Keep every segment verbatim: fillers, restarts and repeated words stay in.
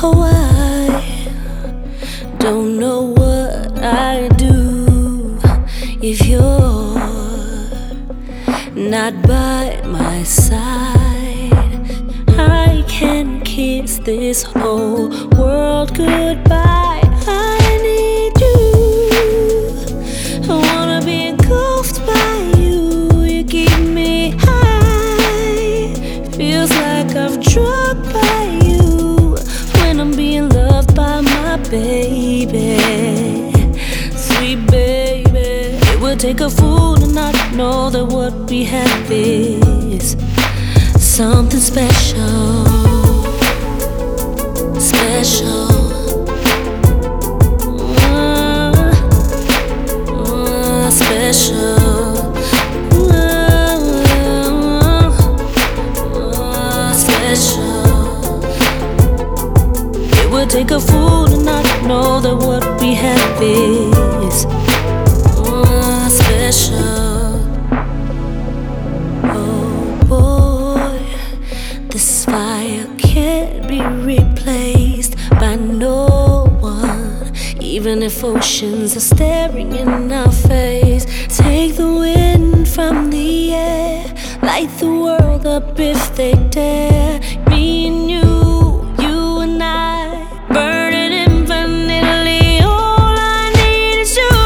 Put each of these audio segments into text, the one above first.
Oh, I don't know what I do if you're not by my side. I can kiss this whole world goodbye. I need you. I wanna be engulfed by you. You keep me high. Feels like I'm drugged by you when I'm being loved by my baby. Sweet baby, it would take a fool to not know that what we have is something special. Special. Uh, uh, special. Uh, uh, special. It would take a fool to not know that what we have is uh, special. Oh boy, this fire can't be replaced by no one. Even if oceans are staring in our face, take the wind from the air, light the world up if they dare. Me and you, you and I, burning infinitely. All I need is you.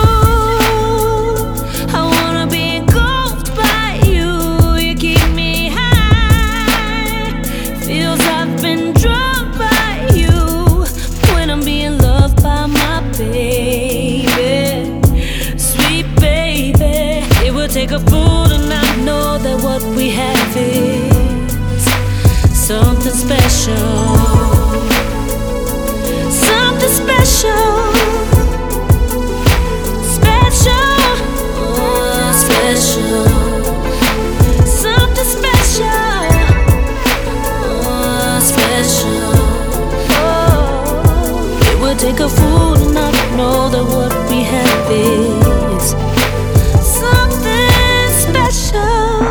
I wanna be engulfed by you. You keep me high. Feels I've been drugged by you when I'm being loved by my baby. Sweet baby, it would take a fool to not know that what we have is something special. Something special. Special. Oh, special. Something special. Oh, special. Oh, it would take a fool to not know that what we have is something special.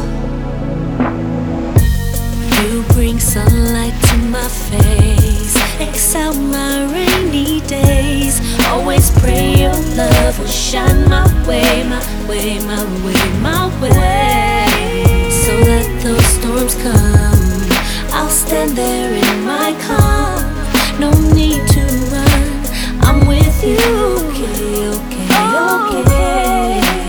You bring sunlight to my face, X out my rainy days. Always pray your love will shine my way, my way, my way, my way. So let those storms come, I'll stand there in my calm. No need to run, I'm with you. Okay, okay, okay.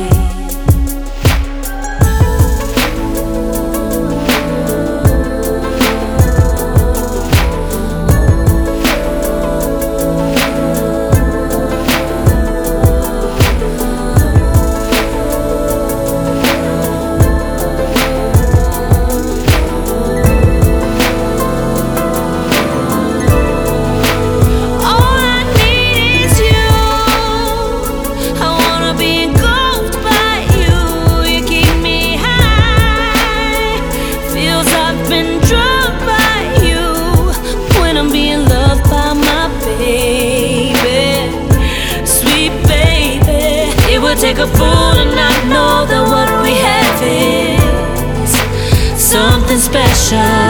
Take a fool to not know that what we have is something special.